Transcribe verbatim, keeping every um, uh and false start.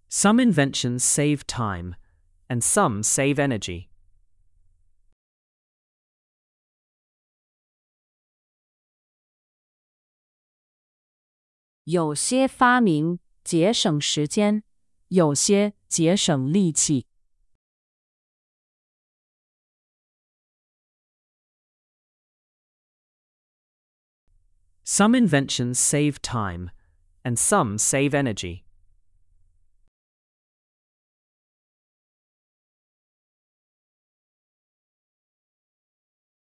Some inventions save time, and some save energy. 有些发明节省时间，有些节省力气。 Some inventions save time, and some save energy.